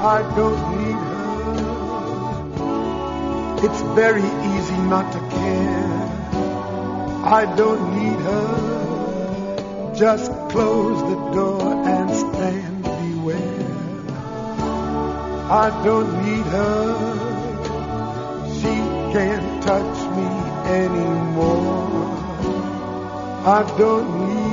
I don't need her. It's very easy not to care. I don't need her. Just close the door and stand beware. I don't need her. She can't touch me anymore. I don't need